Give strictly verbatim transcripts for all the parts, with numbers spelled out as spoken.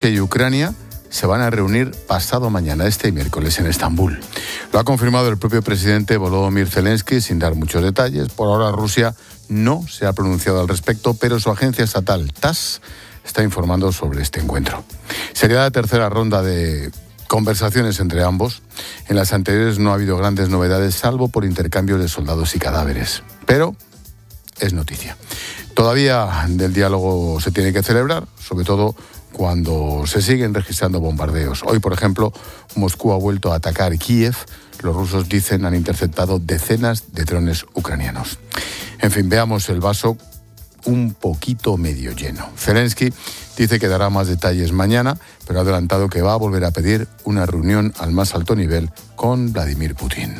Rusia y Ucrania se van a reunir pasado mañana, este miércoles, en Estambul. Lo ha confirmado el propio presidente Volodymyr Zelensky, sin dar muchos detalles. Por ahora Rusia no se ha pronunciado al respecto, pero su agencia estatal T A S S está informando sobre este encuentro. Sería la tercera ronda de conversaciones entre ambos. En las anteriores no ha habido grandes novedades, salvo por intercambios de soldados y cadáveres. Pero es noticia. Todavía el diálogo se tiene que celebrar, sobre todo cuando se siguen registrando bombardeos. Hoy, por ejemplo, Moscú ha vuelto a atacar Kiev. Los rusos dicen han interceptado decenas de drones ucranianos. En fin, veamos el vaso un poquito medio lleno. Zelensky dice que dará más detalles mañana, pero ha adelantado que va a volver a pedir una reunión al más alto nivel con Vladimir Putin.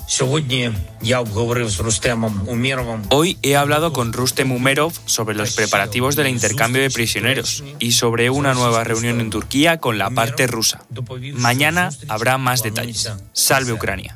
Hoy he hablado con Rustem Umerov sobre los preparativos del intercambio de prisioneros y sobre una nueva reunión en Turquía con la parte rusa. Mañana habrá más detalles. Salve Ucrania.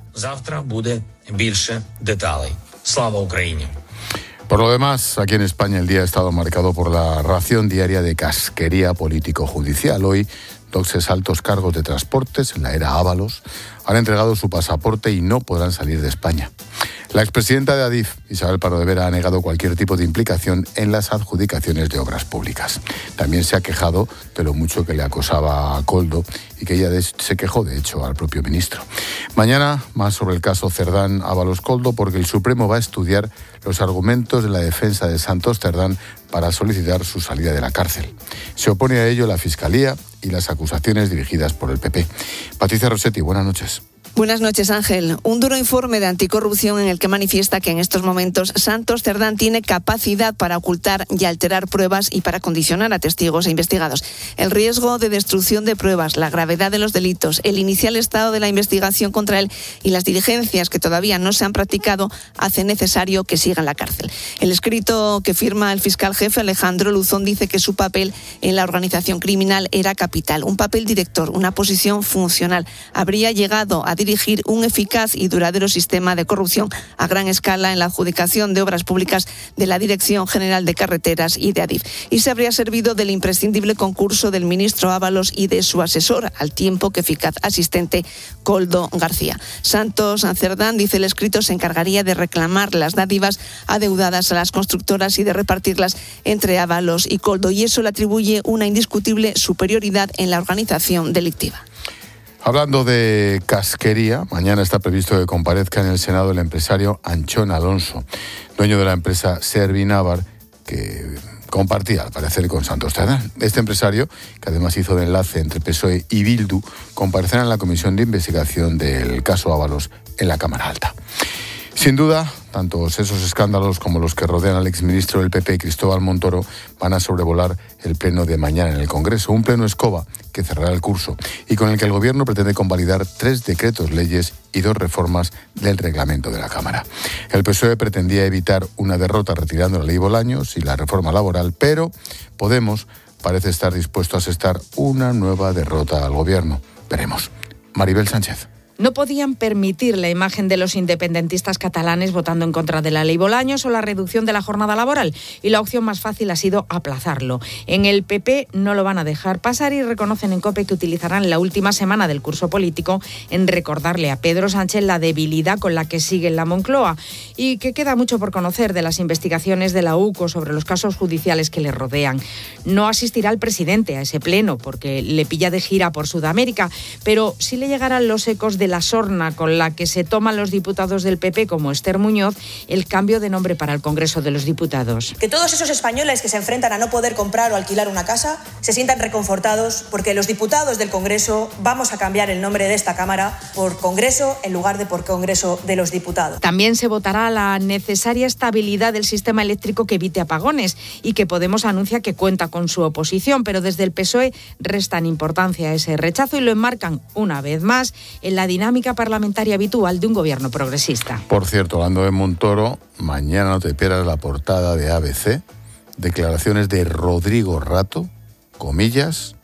Por lo demás, aquí en España el día ha estado marcado por la ración diaria de casquería político-judicial. Hoy, dos altos cargos de transportes en la era Ábalos han entregado su pasaporte y no podrán salir de España. La expresidenta de Adif, Isabel Pardo de Vera, ha negado cualquier tipo de implicación en las adjudicaciones de obras públicas. También se ha quejado de lo mucho que le acosaba a Koldo y que ella se quejó, de hecho, al propio ministro. Mañana, más sobre el caso Cerdán Ábalos Koldo, porque el Supremo va a estudiar los argumentos de la defensa de Santos Cerdán para solicitar su salida de la cárcel. Se opone a ello la Fiscalía y las acusaciones dirigidas por el P P. Patricia Rossetti, buenas noches. Buenas noches, Ángel. Un duro informe de anticorrupción en el que manifiesta que en estos momentos Santos Cerdán tiene capacidad para ocultar y alterar pruebas y para condicionar a testigos e investigados. El riesgo de destrucción de pruebas, la gravedad de los delitos, el inicial estado de la investigación contra él y las diligencias que todavía no se han practicado hacen necesario que siga en la cárcel. El escrito que firma el fiscal jefe Alejandro Luzón dice que su papel en la organización criminal era capital, un papel director, una posición funcional. Habría llegado a dirigir un eficaz y duradero sistema de corrupción a gran escala en la adjudicación de obras públicas de la Dirección General de Carreteras y de Adif. Y se habría servido del imprescindible concurso del ministro Ábalos y de su asesor, al tiempo que eficaz asistente, Koldo García. Santos Cerdán, dice el escrito, se encargaría de reclamar las dádivas adeudadas a las constructoras y de repartirlas entre Ábalos y Koldo, y eso le atribuye una indiscutible superioridad en la organización delictiva. Hablando de casquería, mañana está previsto que comparezca en el Senado el empresario Anchón Alonso, dueño de la empresa Servinavar, que compartía, al parecer, con Santos Cerdán. Este empresario, que además hizo de enlace entre P S O E y Bildu, comparecerá en la comisión de investigación del caso Ábalos en la Cámara Alta. Sin duda, tanto esos escándalos como los que rodean al exministro del P P, Cristóbal Montoro, van a sobrevolar el pleno de mañana en el Congreso. Un pleno escoba que cerrará el curso y con el que el Gobierno pretende convalidar tres decretos leyes y dos reformas del reglamento de la Cámara. El P S O E pretendía evitar una derrota retirando la ley Bolaños y la reforma laboral, pero Podemos parece estar dispuesto a asestar una nueva derrota al Gobierno. Veremos. Maribel Sánchez. No podían permitir la imagen de los independentistas catalanes votando en contra de la ley Bolaños o la reducción de la jornada laboral, y la opción más fácil ha sido aplazarlo. En el P P no lo van a dejar pasar y reconocen en COPE que utilizarán la última semana del curso político en recordarle a Pedro Sánchez la debilidad con la que sigue en la Moncloa y que queda mucho por conocer de las investigaciones de la U C O sobre los casos judiciales que le rodean. No asistirá el presidente a ese pleno porque le pilla de gira por Sudamérica, pero sí le llegarán los ecos de la sorna con la que se toman los diputados del P P, como Esther Muñoz, el cambio de nombre para el Congreso de los Diputados. Que todos esos españoles que se enfrentan a no poder comprar o alquilar una casa se sientan reconfortados porque los diputados del Congreso vamos a cambiar el nombre de esta Cámara por Congreso en lugar de por Congreso de los Diputados. También se votará la necesaria estabilidad del sistema eléctrico que evite apagones y que Podemos anuncia que cuenta con su oposición, pero desde el P S O E restan importancia a ese rechazo y lo enmarcan una vez más en la dinámica parlamentaria habitual de un gobierno progresista. Por cierto, hablando de Montoro, mañana no te pierdas la portada de A B C, declaraciones de Rodrigo Rato, comillas,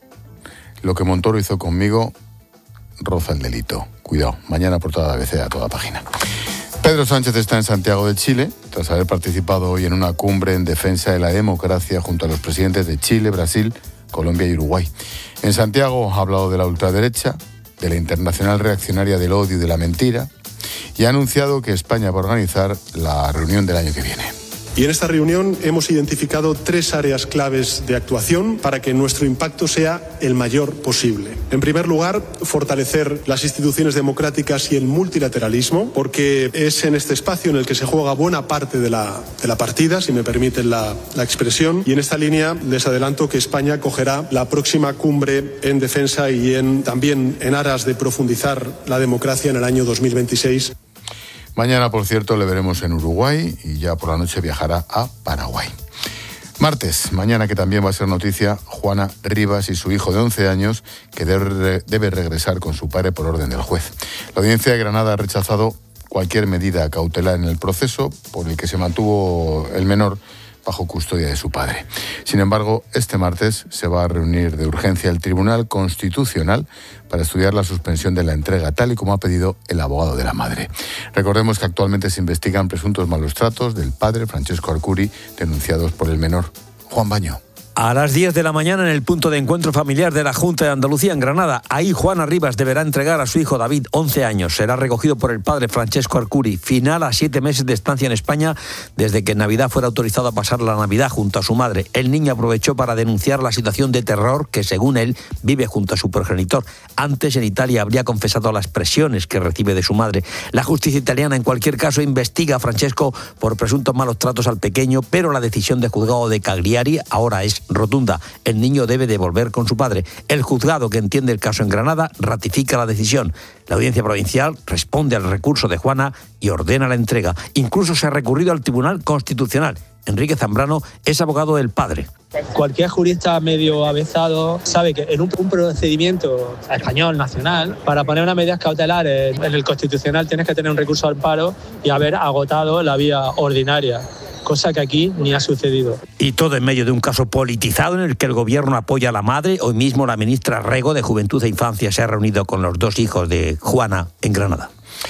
lo que Montoro hizo conmigo roza el delito. Cuidado, mañana portada de A B C a toda página. Pedro Sánchez está en Santiago de Chile, tras haber participado hoy en una cumbre en defensa de la democracia junto a los presidentes de Chile, Brasil, Colombia y Uruguay. En Santiago ha hablado de la ultraderecha, de la internacional reaccionaria del odio y de la mentira, y ha anunciado que España va a organizar la reunión del año que viene. Y en esta reunión hemos identificado tres áreas claves de actuación para que nuestro impacto sea el mayor posible. En primer lugar, fortalecer las instituciones democráticas y el multilateralismo, porque es en este espacio en el que se juega buena parte de la, de la partida, si me permiten la, la expresión. Y en esta línea les adelanto que España acogerá la próxima cumbre en defensa y en, también en aras de profundizar la democracia en el año dos mil veintiséis. Mañana, por cierto, le veremos en Uruguay y ya por la noche viajará a Paraguay. Martes, mañana que también va a ser noticia, Juana Rivas y su hijo de once años, que debe, debe regresar con su padre por orden del juez. La audiencia de Granada ha rechazado cualquier medida cautelar en el proceso por el que se mantuvo el menor bajo custodia de su padre. Sin embargo, este martes se va a reunir de urgencia el Tribunal Constitucional para estudiar la suspensión de la entrega, tal y como ha pedido el abogado de la madre. Recordemos que actualmente se investigan presuntos malos tratos del padre, Francesco Arcuri, denunciados por el menor Juan Baño. A las diez de la mañana en el punto de encuentro familiar de la Junta de Andalucía en Granada. Ahí Juana Rivas deberá entregar a su hijo David, once años. Será recogido por el padre Francesco Arcuri. Final a siete meses de estancia en España desde que en Navidad fuera autorizado a pasar la Navidad junto a su madre. El niño aprovechó para denunciar la situación de terror que, según él, vive junto a su progenitor. Antes en Italia habría confesado las presiones que recibe de su madre. La justicia italiana en cualquier caso investiga a Francesco por presuntos malos tratos al pequeño, pero la decisión del juzgado de Cagliari ahora es rotunda. El niño debe de volver con su padre. El juzgado que entiende el caso en Granada ratifica la decisión. La audiencia provincial responde al recurso de Juana y ordena la entrega. Incluso se ha recurrido al Tribunal Constitucional. Enrique Zambrano es abogado del padre. Cualquier jurista medio avezado sabe que en un, un procedimiento español, nacional, para poner unas medidas cautelares en el Constitucional tienes que tener un recurso al amparo y haber agotado la vía ordinaria. Cosa que aquí ni ha sucedido. Y todo en medio de un caso politizado en el que el gobierno apoya a la madre. Hoy mismo la ministra Rego de Juventud e Infancia se ha reunido con los dos hijos de Juana en Granada.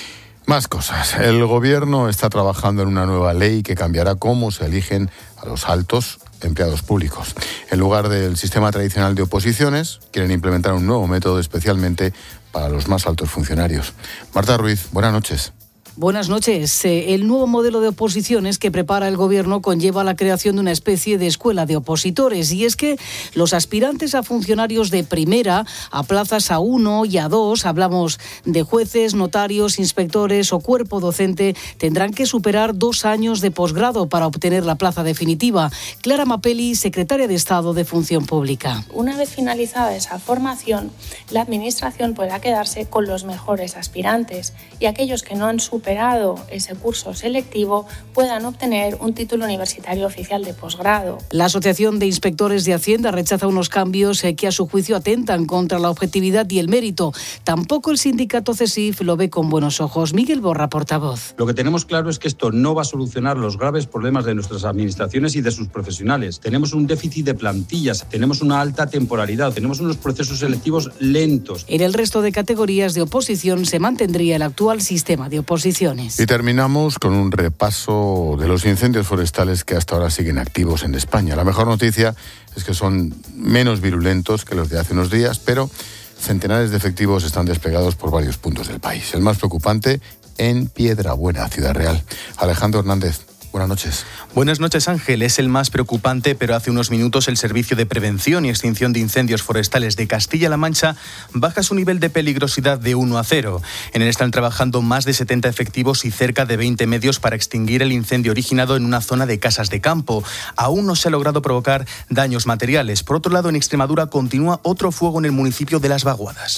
Más cosas. El gobierno está trabajando en una nueva ley que cambiará cómo se eligen a los altos empleados públicos. En lugar del sistema tradicional de oposiciones, quieren implementar un nuevo método especialmente para los más altos funcionarios. Marta Ruiz, buenas noches. Buenas noches. El nuevo modelo de oposiciones que prepara el Gobierno conlleva la creación de una especie de escuela de opositores. Y es que los aspirantes a funcionarios de primera, a plazas A uno y A dos, hablamos de jueces, notarios, inspectores o cuerpo docente, tendrán que superar dos años de posgrado para obtener la plaza definitiva. Clara Mapelli, secretaria de Estado de Función Pública. Una vez finalizada esa formación, la Administración podrá quedarse con los mejores aspirantes y aquellos que no han superado superado ese curso selectivo puedan obtener un título universitario oficial de posgrado. La Asociación de Inspectores de Hacienda rechaza unos cambios que a su juicio atentan contra la objetividad y el mérito. Tampoco el sindicato CESIF lo ve con buenos ojos. Miguel Borra, portavoz. Lo que tenemos claro es que esto no va a solucionar los graves problemas de nuestras administraciones y de sus profesionales. Tenemos un déficit de plantillas, tenemos una alta temporalidad, tenemos unos procesos selectivos lentos. En el resto de categorías de oposición se mantendría el actual sistema de oposición. Y terminamos con un repaso de los incendios forestales que hasta ahora siguen activos en España. La mejor noticia es que son menos virulentos que los de hace unos días, pero centenares de efectivos están desplegados por varios puntos del país. El más preocupante en Piedrabuena, Ciudad Real. Alejandro Hernández. Buenas noches. Buenas noches, Ángel. Es el más preocupante, pero hace unos minutos el Servicio de Prevención y Extinción de Incendios Forestales de Castilla-La Mancha baja su nivel de peligrosidad de uno a cero. En él están trabajando más de setenta efectivos y cerca de veinte medios para extinguir el incendio originado en una zona de casas de campo. Aún no se ha logrado provocar daños materiales. Por otro lado, en Extremadura continúa otro fuego en el municipio de Las Vaguadas.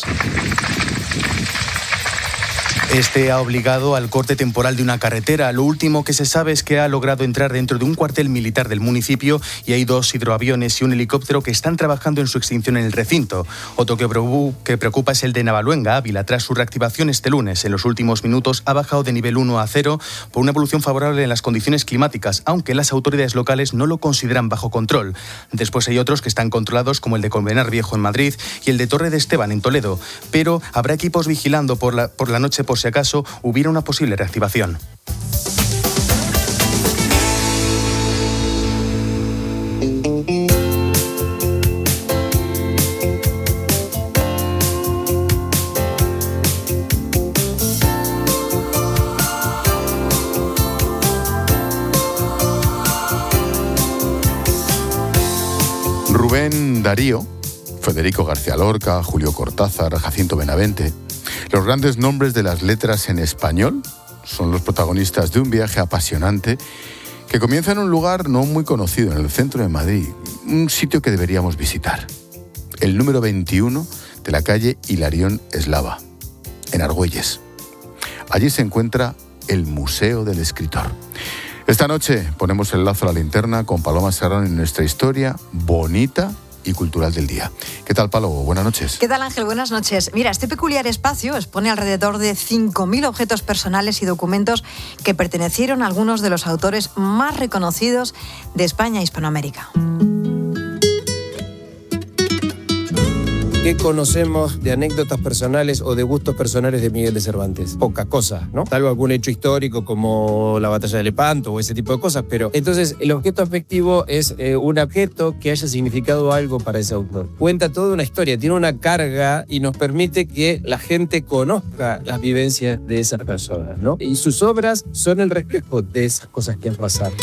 Este ha obligado al corte temporal de una carretera. Lo último que se sabe es que ha logrado entrar dentro de un cuartel militar del municipio y hay dos hidroaviones y un helicóptero que están trabajando en su extinción en el recinto. Otro que preocupa es el de Navaluenga, Ávila. Tras su reactivación este lunes, en los últimos minutos ha bajado de nivel uno a cero por una evolución favorable en las condiciones climáticas, aunque las autoridades locales no lo consideran bajo control. Después hay otros que están controlados, como el de Colmenar Viejo en Madrid y el de Torre de Esteban en Toledo. Pero habrá equipos vigilando por la, por la noche por si acaso hubiera una posible reactivación. Rubén Darío, Federico García Lorca, Julio Cortázar, Jacinto Benavente, los grandes nombres de las letras en español, son los protagonistas de un viaje apasionante que comienza en un lugar no muy conocido, en el centro de Madrid, un sitio que deberíamos visitar. El número veintiuno de la calle Hilarión Eslava, en Argüelles. Allí se encuentra el Museo del Escritor. Esta noche ponemos el lazo a la linterna con Paloma Serrano en nuestra historia bonita y cultural del día. ¿Qué tal, Palo? Buenas noches. ¿Qué tal, Ángel? Buenas noches. Mira, este peculiar espacio expone alrededor de cinco mil objetos personales y documentos que pertenecieron a algunos de los autores más reconocidos de España e Hispanoamérica. ¿Qué conocemos de anécdotas personales o de gustos personales de Miguel de Cervantes? Poca cosa, ¿no? Salvo algún hecho histórico como la batalla de Lepanto o ese tipo de cosas, pero entonces el objeto afectivo es eh, un objeto que haya significado algo para ese autor. Cuenta toda una historia, tiene una carga y nos permite que la gente conozca las vivencias de esas personas, ¿no? Y sus obras son el reflejo de esas cosas que han pasado.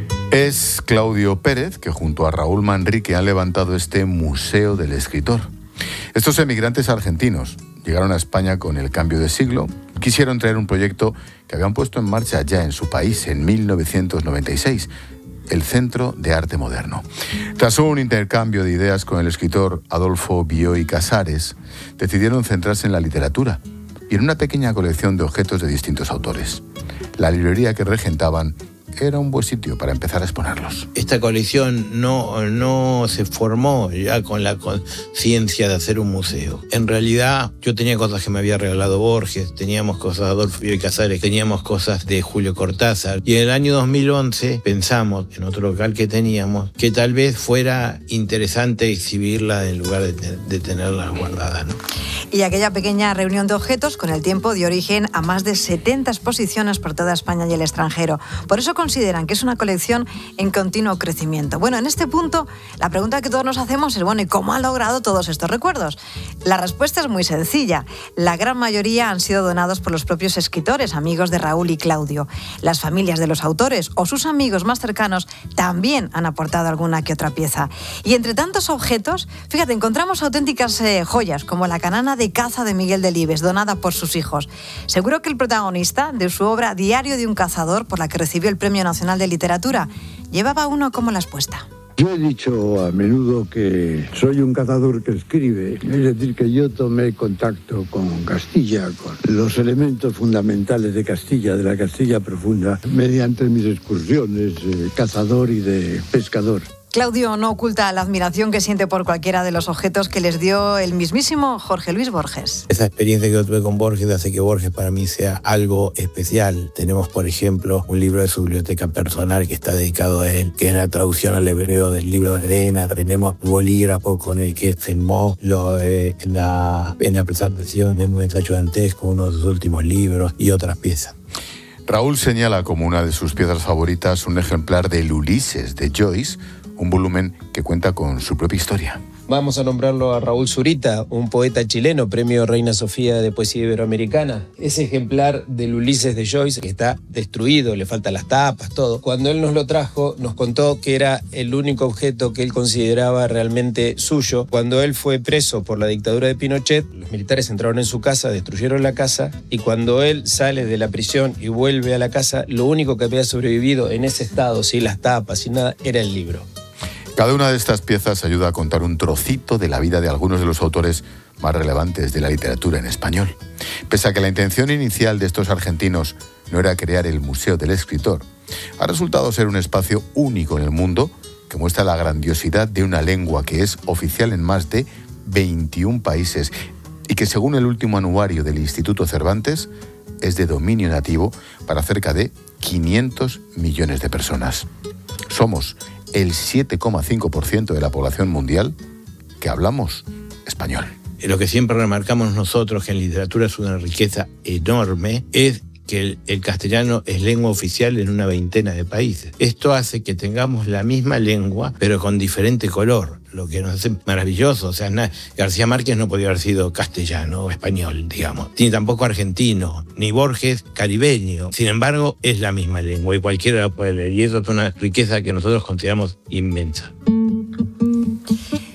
Es Claudio Pérez, que junto a Raúl Manrique han levantado este Museo del Escritor. Estos emigrantes argentinos llegaron a España con el cambio de siglo, quisieron traer un proyecto que habían puesto en marcha ya en su país en mil novecientos noventa y seis, el Centro de Arte Moderno. Tras un intercambio de ideas con el escritor Adolfo Bioy Casares, decidieron centrarse en la literatura y en una pequeña colección de objetos de distintos autores. La librería que regentaban era un buen sitio para empezar a exponerlos. Esta colección no, no se formó ya con la conciencia de hacer un museo. En realidad, yo tenía cosas que me había regalado Borges, teníamos cosas de Adolfo Bioy Casares, teníamos cosas de Julio Cortázar. Y en el año dos mil once pensamos, en otro local que teníamos, que tal vez fuera interesante exhibirla en lugar de, de tenerlas guardadas, ¿no? Y aquella pequeña reunión de objetos con el tiempo dio origen a más de setenta exposiciones por toda España y el extranjero. Por eso consideran que es una colección en continuo crecimiento. Bueno, en este punto, la pregunta que todos nos hacemos es, bueno, ¿y cómo ha logrado todos estos recuerdos? La respuesta es muy sencilla. La gran mayoría han sido donados por los propios escritores, amigos de Raúl y Claudio. Las familias de los autores o sus amigos más cercanos también han aportado alguna que otra pieza. Y entre tantos objetos, fíjate, encontramos auténticas eh, joyas, como la canana de caza de Miguel Delibes, donada por sus hijos. Seguro que el protagonista de su obra Diario de un cazador, por la que recibió el Premio Nacional de Literatura, llevaba uno como la expuesta. Yo he dicho a menudo que soy un cazador que escribe, es decir, que yo tomé contacto con Castilla, con los elementos fundamentales de Castilla, de la Castilla profunda, mediante mis excursiones de cazador y de pescador. Claudio no oculta la admiración que siente por cualquiera de los objetos que les dio el mismísimo Jorge Luis Borges. Esa experiencia que yo tuve con Borges hace que Borges para mí sea algo especial. Tenemos, por ejemplo, un libro de su biblioteca personal que está dedicado a él, que es la traducción al hebreo del libro de Elena. Tenemos bolígrafo con el que firmó lo, eh, en, la, en la presentación de un ensayo dantesco, uno de sus últimos libros y otras piezas. Raúl señala como una de sus piezas favoritas un ejemplar del Ulises de Joyce, un volumen que cuenta con su propia historia. Vamos a nombrarlo a Raúl Zurita, un poeta chileno, premio Reina Sofía de Poesía Iberoamericana. Ese ejemplar del Ulises de Joyce, que está destruido, le faltan las tapas, todo. Cuando él nos lo trajo, nos contó que era el único objeto que él consideraba realmente suyo. Cuando él fue preso por la dictadura de Pinochet, los militares entraron en su casa, destruyeron la casa, y cuando él sale de la prisión y vuelve a la casa, lo único que había sobrevivido en ese estado, sin las tapas, sin nada, era el libro. Cada una de estas piezas ayuda a contar un trocito de la vida de algunos de los autores más relevantes de la literatura en español. Pese a que la intención inicial de estos argentinos no era crear el Museo del Escritor, ha resultado ser un espacio único en el mundo que muestra la grandiosidad de una lengua que es oficial en más de veintiún países y que, según el último anuario del Instituto Cervantes, es de dominio nativo para cerca de quinientos millones de personas. Somos el siete coma cinco por ciento de la población mundial que hablamos español. Lo que siempre remarcamos nosotros, que en literatura es una riqueza enorme, es que el, el castellano es lengua oficial en una veintena de países. Esto hace que tengamos la misma lengua, pero con diferente color, lo que nos hace maravilloso. O sea, na, García Márquez no podía haber sido castellano o español, digamos, ni tampoco argentino, ni Borges caribeño. Sin embargo, es la misma lengua y cualquiera la puede leer, y eso es una riqueza que nosotros consideramos inmensa.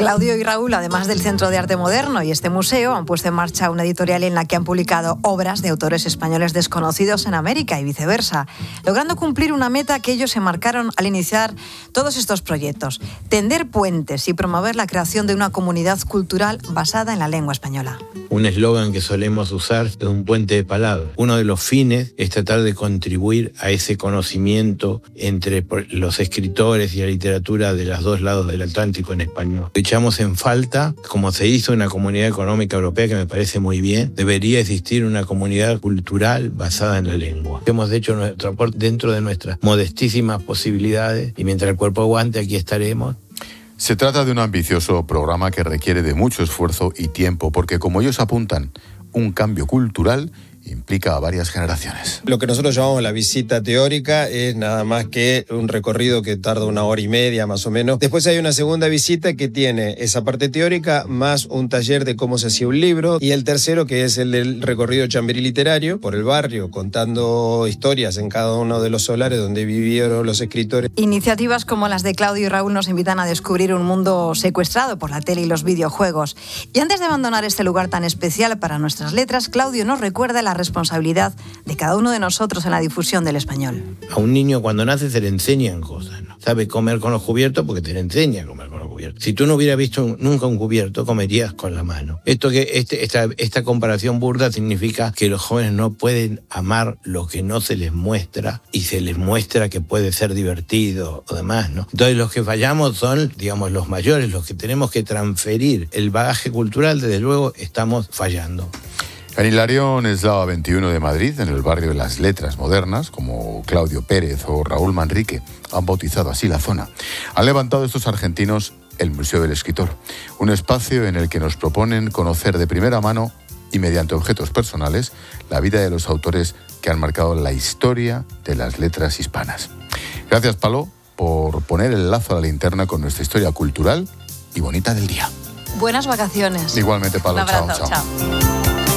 Claudio y Raúl, además del Centro de Arte Moderno y este museo, han puesto en marcha una editorial en la que han publicado obras de autores españoles desconocidos en América y viceversa, logrando cumplir una meta que ellos se marcaron al iniciar todos estos proyectos: tender puentes y promover la creación de una comunidad cultural basada en la lengua española. Un eslogan que solemos usar es un puente de palabras. Uno de los fines es tratar de contribuir a ese conocimiento entre los escritores y la literatura de los dos lados del Atlántico en español. Echamos en falta, como se hizo en la Comunidad Económica Europea, que me parece muy bien, debería existir una comunidad cultural basada en la lengua. Hemos hecho nuestro aporte dentro de nuestras modestísimas posibilidades y mientras el cuerpo aguante, aquí estaremos. Se trata de un ambicioso programa que requiere de mucho esfuerzo y tiempo, porque como ellos apuntan, un cambio cultural implica a varias generaciones. Lo que nosotros llamamos la visita teórica es nada más que un recorrido que tarda una hora y media más o menos. Después hay una segunda visita que tiene esa parte teórica más un taller de cómo se hacía un libro, y el tercero, que es el del recorrido chamberí literario por el barrio, contando historias en cada uno de los solares donde vivieron los escritores. Iniciativas como las de Claudio y Raúl nos invitan a descubrir un mundo secuestrado por la tele y los videojuegos. Y antes de abandonar este lugar tan especial para nuestras letras, Claudio nos recuerda la responsabilidad de cada uno de nosotros en la difusión del español. A un niño cuando nace se le enseñan cosas, ¿no? Sabe comer con los cubiertos porque te le enseña a comer con los cubiertos. Si tú no hubieras visto un, nunca un cubierto, comerías con la mano. Esto que este, esta, esta comparación burda significa que los jóvenes no pueden amar lo que no se les muestra, y se les muestra que puede ser divertido o demás, ¿no? Entonces los que fallamos son, digamos, los mayores, los que tenemos que transferir el bagaje cultural. Desde luego estamos fallando. En Hilarión Eslava veintiuno de Madrid, en el barrio de las letras modernas, como Claudio Pérez o Raúl Manrique han bautizado así la zona, han levantado estos argentinos el Museo del Escritor, un espacio en el que nos proponen conocer de primera mano y mediante objetos personales la vida de los autores que han marcado la historia de las letras hispanas. Gracias, Palo, por poner el lazo a la linterna con nuestra historia cultural y bonita del día. Buenas vacaciones. Igualmente, Palo. Un abrazo, chao, chao. chao.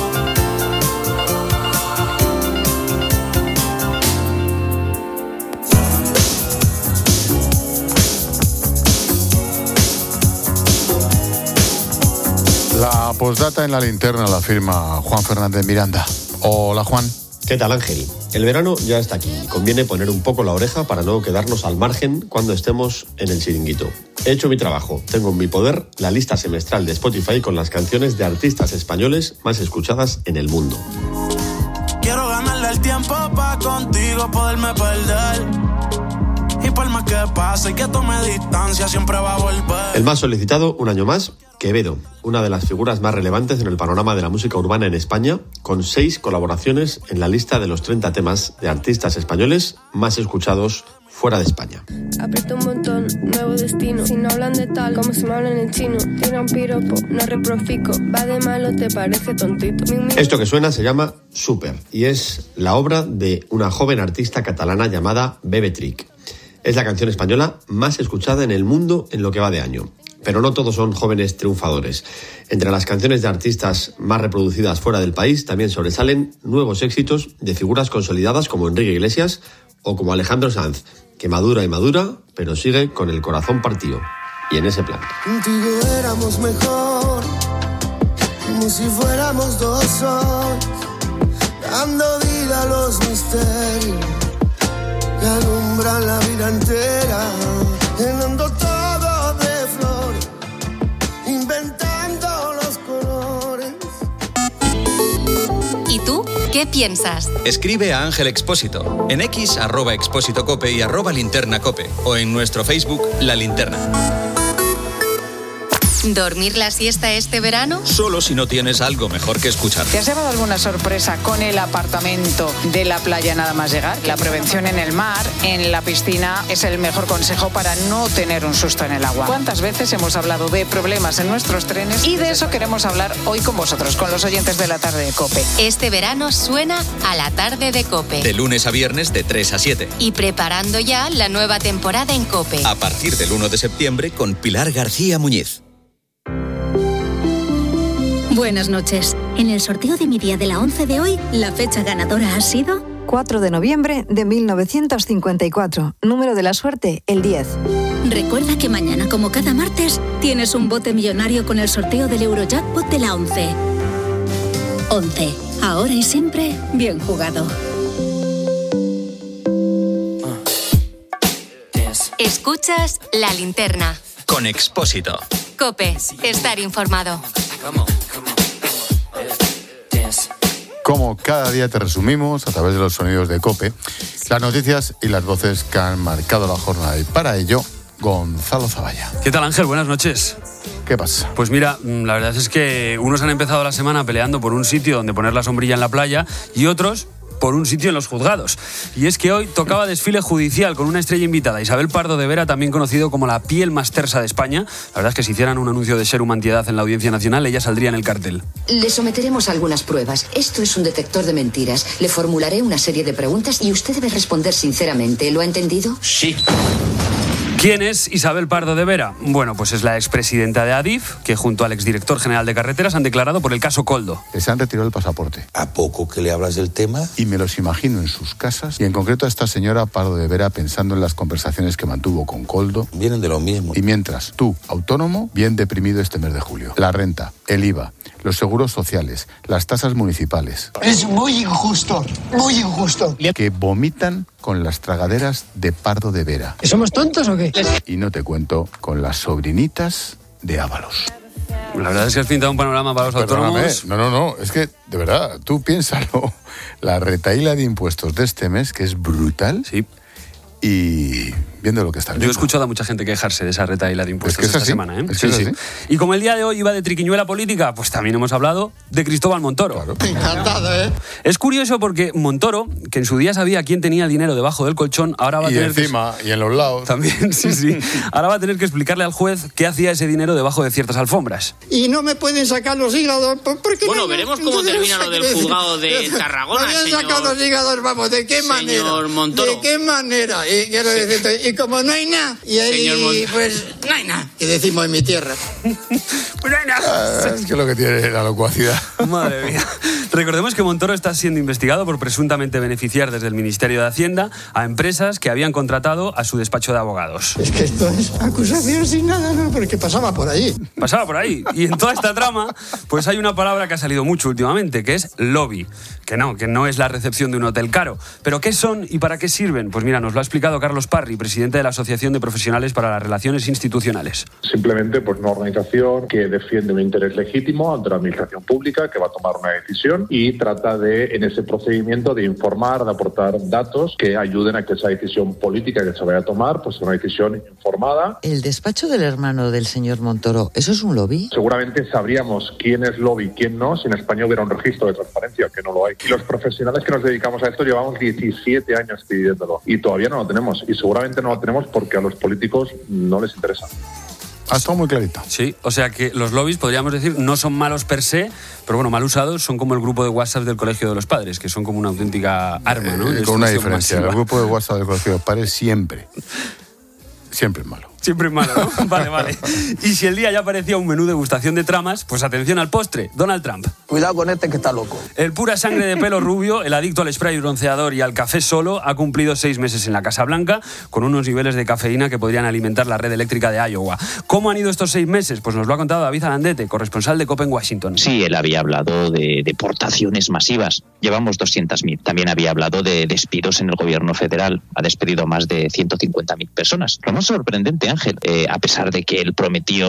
La postdata en la linterna la firma Juan Fernández Miranda. Hola, Juan. ¿Qué tal, Ángel? El verano ya está aquí y conviene poner un poco la oreja para no quedarnos al margen cuando estemos en el chiringuito. He hecho mi trabajo. Tengo en mi poder la lista semestral de Spotify con las canciones de artistas españoles más escuchadas en el mundo. Quiero ganarle el tiempo para contigo poderme perder. Y por más que pase y que tome distancia, siempre va a volver. El más solicitado, un año más, Quevedo, una de las figuras más relevantes en el panorama de la música urbana en España, con seis colaboraciones en la lista de los treinta temas de artistas españoles más escuchados fuera de España. Aprieto un montón, nuevo destino. Si no hablan de tal, como si me hablan en chino. Tira un piropo, no reprofico. Va de malo, te parece tontito. Esto que suena se llama Súper y es la obra de una joven artista catalana llamada Bebe Trick. Es la canción española más escuchada en el mundo en lo que va de año. Pero no todos son jóvenes triunfadores. Entre las canciones de artistas más reproducidas fuera del país también sobresalen nuevos éxitos de figuras consolidadas como Enrique Iglesias o como Alejandro Sanz, que madura y madura, pero sigue con el corazón partido. Y en ese plan. Contigo éramos mejor, como si fuéramos dos soles, dando vida a los misterios que alumbran la vida entera, llenando todo de flores, inventando los colores. ¿Y tú qué piensas? Escribe a Ángel Expósito en X, arroba Expósito Cope y arroba Linterna Cope, o en nuestro Facebook, La Linterna. ¿Dormir la siesta este verano? Solo si no tienes algo mejor que escuchar. ¿Te has llevado alguna sorpresa con el apartamento de la playa nada más llegar? La prevención en el mar, en la piscina, es el mejor consejo para no tener un susto en el agua. ¿Cuántas veces hemos hablado de problemas en nuestros trenes? Y de eso queremos hablar hoy con vosotros, con los oyentes de la tarde de COPE. Este verano suena a la tarde de COPE. De lunes a viernes de tres a siete. Y preparando ya la nueva temporada en COPE. A partir del uno de septiembre con Pilar García Muñiz. Buenas noches. En el sorteo de mi día de la once de hoy, la fecha ganadora ha sido cuatro de noviembre de mil novecientos cincuenta y cuatro. Número de la suerte, el diez. Recuerda que mañana, como cada martes, tienes un bote millonario con el sorteo del Eurojackpot de la ONCE. ONCE. Ahora y siempre, bien jugado. Escuchas La Linterna. Con Expósito. COPE. Estar informado. Como cada día te resumimos, a través de los sonidos de COPE, las noticias y las voces que han marcado la jornada. Y para ello, Gonzalo Zavalla. ¿Qué tal, Ángel? Buenas noches. ¿Qué pasa? Pues mira, la verdad es que unos han empezado la semana peleando por un sitio donde poner la sombrilla en la playa y otros por un sitio en los juzgados. Y es que hoy tocaba desfile judicial con una estrella invitada, Isabel Pardo de Vera, también conocido como la piel más tersa de España. La verdad es que si hicieran un anuncio de Serum Antiedad en la Audiencia Nacional, ella saldría en el cartel. Le someteremos a algunas pruebas. Esto es un detector de mentiras. Le formularé una serie de preguntas y usted debe responder sinceramente. ¿Lo ha entendido? Sí. ¿Quién es Isabel Pardo de Vera? Bueno, pues es la expresidenta de Adif, que junto al exdirector general de Carreteras han declarado por el caso Koldo. Les han retirado el pasaporte. ¿A poco que le hablas del tema? Y me los imagino en sus casas, y en concreto a esta señora Pardo de Vera pensando en las conversaciones que mantuvo con Koldo. Vienen de lo mismo. Y mientras tú, autónomo, bien deprimido este mes de julio. La renta, el I V A, los seguros sociales, las tasas municipales. Es muy injusto, muy injusto. Que vomitan con las tragaderas de Pardo de Vera. ¿Somos tontos o qué? Y no te cuento con las sobrinitas de Ábalos. La verdad es que has pintado un panorama para los Perdóname, autónomos. No, no, no, es que, de verdad, tú piénsalo. La retahíla de impuestos de este mes, que es brutal. Sí. Y viendo lo que está viendo. Yo he escuchado a mucha gente quejarse de esa retahíla de impuestos es que es esta así, semana, ¿eh? es que Sí, es sí. así. Y como el día de hoy iba de triquiñuela política, pues también hemos hablado de Cristóbal Montoro. Claro. Encantado, ¿eh? Es curioso porque Montoro, que en su día sabía quién tenía el dinero debajo del colchón, ahora va a Y tener encima, que... y en los lados. También, sí, sí. Ahora va a tener que explicarle al juez qué hacía ese dinero debajo de ciertas alfombras. Y no me pueden sacar los hígados. Porque Bueno, no, veremos cómo no, termina lo del juzgado de Tarragona, Me han señor- sacado los hígados, vamos, ¿de qué señor manera? Montoro. ¿De qué manera? Y, quiero Sí. decirte, y como no hay nada, y ahí, Señor Mon- pues, no hay nada, que decimos en mi tierra. Pues no hay nada. Ah, es que lo que tiene la locuacidad. Madre mía. Recordemos que Montoro está siendo investigado por presuntamente beneficiar desde el Ministerio de Hacienda a empresas que habían contratado a su despacho de abogados. Es que esto es acusación sin nada, ¿no? Porque pasaba por allí. Pasaba por ahí. Y en toda esta trama, pues hay una palabra que ha salido mucho últimamente, que es lobby. Que no, que no es la recepción de un hotel caro. ¿Pero qué son y para qué sirven? Pues mira, nos lo ha explicado Carlos Parri, presidente de la Asociación de Profesionales para las Relaciones Institucionales. Simplemente pues una organización que defiende un interés legítimo ante la administración pública que va a tomar una decisión y trata de, en ese procedimiento, de informar, de aportar datos que ayuden a que esa decisión política que se vaya a tomar pues sea una decisión informada. El despacho del hermano del señor Montoro, ¿eso es un lobby? Seguramente sabríamos quién es lobby y quién no si en España hubiera un registro de transparencia, que no lo hay. Y los profesionales que nos dedicamos a esto llevamos diecisiete años pidiéndolo y todavía no lo tenemos. Y seguramente no lo tenemos porque a los políticos no les interesa. Ha estado muy clarito. Sí, o sea que los lobbies, podríamos decir, no son malos per se, pero bueno, mal usados son como el grupo de WhatsApp del Colegio de los Padres, que son como una auténtica arma, ¿no? Eh, De con una destrucción diferencia. masiva. El grupo de WhatsApp del Colegio de los Padres siempre, siempre es malo. Siempre es malo, ¿no? Vale, vale. Y si el día ya parecía un menú degustación de tramas, pues atención al postre, Donald Trump. Cuidado con este que está loco. El pura sangre de pelo rubio, el adicto al spray bronceador y al café solo, ha cumplido seis meses en la Casa Blanca con unos niveles de cafeína que podrían alimentar la red eléctrica de Iowa. ¿Cómo han ido estos seis meses? Pues nos lo ha contado David Alandete, corresponsal de COPE en Washington. Sí, él había hablado de deportaciones masivas. Llevamos doscientas mil. También había hablado de despidos en el gobierno federal. Ha despedido más de ciento cincuenta mil personas. Lo más sorprendente, Ángel, eh, a pesar de que él prometió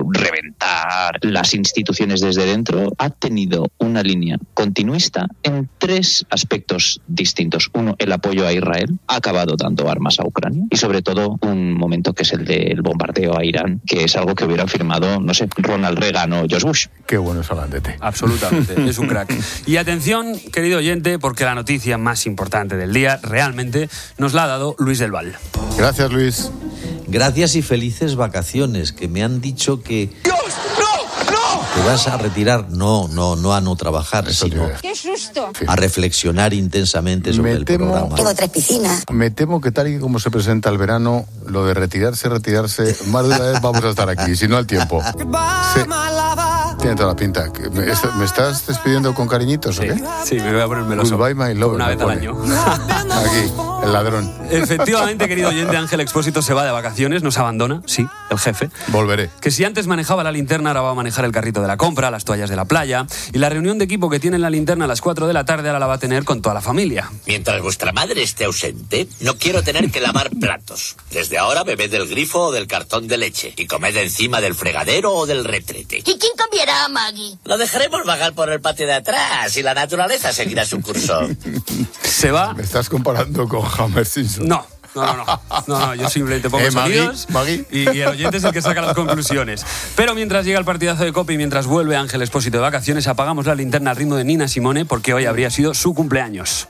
reventar las instituciones desde dentro, ha tenido una línea continuista en tres aspectos distintos. Uno, el apoyo a Israel. Ha acabado dando armas a Ucrania. Y sobre todo, un momento que es el del bombardeo a Irán, que es algo que hubieran firmado, no sé, Ronald Reagan o George Bush. Qué bueno es Alandete. Absolutamente, es un crack. Y atención, querido oyente, porque la noticia más importante del día realmente nos la ha dado Luis del Val. Gracias, Luis. Gracias y felices vacaciones, que me han dicho que... ¡Dios, no, no! Te vas a retirar, no, no, no a no trabajar, Eso sino ¡Qué susto! a reflexionar intensamente sobre Me el temo- programa. Tengo tres piscinas. Me temo que tal y como se presenta el verano, lo de retirarse, retirarse, más de una vez vamos a estar aquí, si no al tiempo. Sí. Tiene toda la pinta. ¿Me, est- ¿me estás despidiendo con cariñitos o qué? Sí, me voy a poner meloso. Goodbye, my lover. Una me vez al pone. año. Aquí. El ladrón. Efectivamente, querido oyente, Ángel Expósito se va de vacaciones, nos abandona, sí, el jefe. Volveré. Que si antes manejaba la linterna, ahora va a manejar el carrito de la compra, las toallas de la playa. Y la reunión de equipo que tiene en la linterna a las cuatro de la tarde ahora la va a tener con toda la familia. Mientras vuestra madre esté ausente, no quiero tener que lavar platos. Desde ahora bebed del grifo o del cartón de leche y comed encima del fregadero o del retrete. ¿Y quién cambiará a Maggie? Lo dejaremos vagar por el patio de atrás y la naturaleza seguirá su curso. Se va. ¿Me estás comparando con Homer Simpson? No. No, no, no, no, no, yo simplemente pongo eh, sonidos Maggie, Maggie. Y, y el oyente es el que saca las conclusiones. Pero mientras llega el partidazo de COPE y mientras vuelve Ángel Expósito de vacaciones, apagamos la linterna al ritmo de Nina Simone porque hoy habría sido su cumpleaños.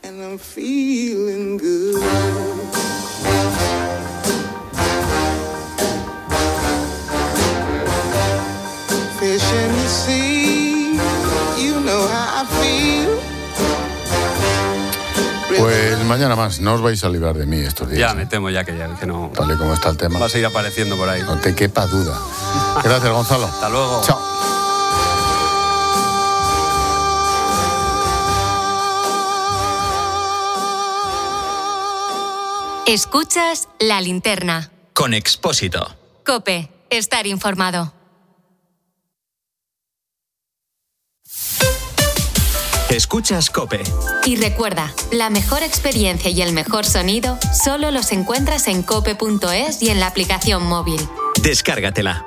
Pues mañana más, no os vais a librar de mí estos días. Ya, me temo ya que, ya que no... Tal y como está el tema. Vas a ir apareciendo por ahí. No te quepa duda. Gracias, Gonzalo. Hasta luego. Chao. Escuchas La Linterna. Con Expósito. COPE, estar informado. Escuchas COPE. Y recuerda, la mejor experiencia y el mejor sonido solo los encuentras en cope punto es y en la aplicación móvil. Descárgatela.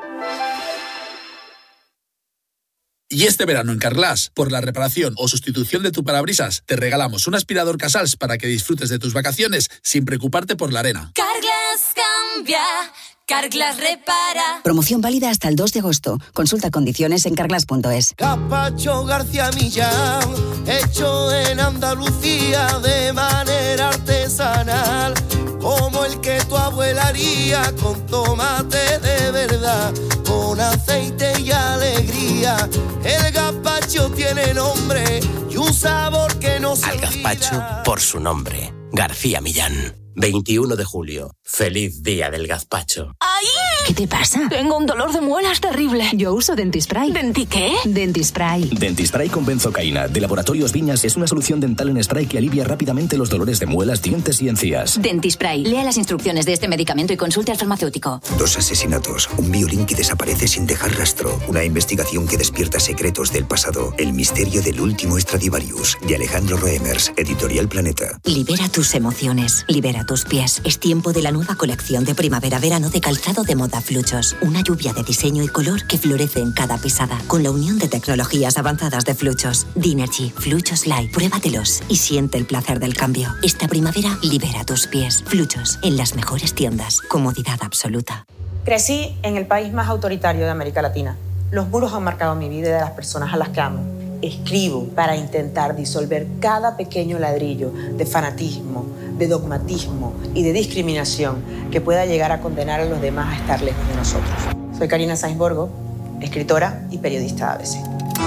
Y este verano en Carglass, por la reparación o sustitución de tu parabrisas, te regalamos un aspirador Casals para que disfrutes de tus vacaciones sin preocuparte por la arena. Carglass cambia, Carglass repara. Promoción válida hasta el dos de agosto. Consulta condiciones en carglass punto es. Gazpacho García Millán, hecho en Andalucía de manera artesanal, como el que tu abuela haría con tomate de verdad, con aceite y alegría. El gazpacho tiene nombre y un sabor que no se Al gazpacho olvida. por su nombre, García Millán. veintiuno de julio. Feliz día del gazpacho. ¡Ay! ¿Qué te pasa? Tengo un dolor de muelas terrible. Yo uso Dentispray. ¿Denti qué? Dentispray. Dentispray con benzocaína de Laboratorios Viñas es una solución dental en spray que alivia rápidamente los dolores de muelas, dientes y encías. Dentispray. Lea las instrucciones de este medicamento y consulte al farmacéutico. Dos asesinatos, un violín que desaparece sin dejar rastro, una investigación que despierta secretos del pasado, el misterio del último Stradivarius, de Alejandro Roemers, Editorial Planeta. Libera tus emociones, libera tus pies. Es tiempo de la nueva colección de primavera-verano de calzado de moda Fluchos. Una lluvia de diseño y color que florece en cada pisada, con la unión de tecnologías avanzadas de Fluchos. Dinergy, Fluchos Light. Pruébatelos y siente el placer del cambio. Esta primavera, libera tus pies. Fluchos, en las mejores tiendas. Comodidad absoluta. Crecí en el país más autoritario de América Latina. Los muros han marcado mi vida y de las personas a las que amo. Escribo para intentar disolver cada pequeño ladrillo de fanatismo, de dogmatismo y de discriminación que pueda llegar a condenar a los demás a estar lejos de nosotros. Soy Karina Sainz Borgo, escritora y periodista de A B C.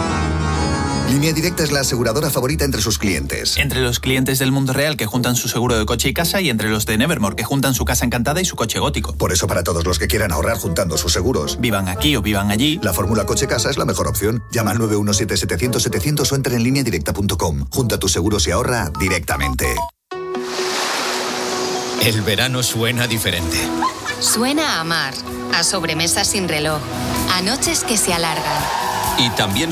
Línea Directa es la aseguradora favorita entre sus clientes. Entre los clientes del mundo real que juntan su seguro de coche y casa y entre los de Nevermore que juntan su casa encantada y su coche gótico. Por eso para todos los que quieran ahorrar juntando sus seguros, vivan aquí o vivan allí, la fórmula coche-casa es la mejor opción. Llama al nueve uno siete, setecientos, setecientos o entra en línea directa punto com. Junta tus seguros y ahorra directamente. El verano suena diferente. Suena a mar, a sobremesas sin reloj, a noches que se alargan. Y también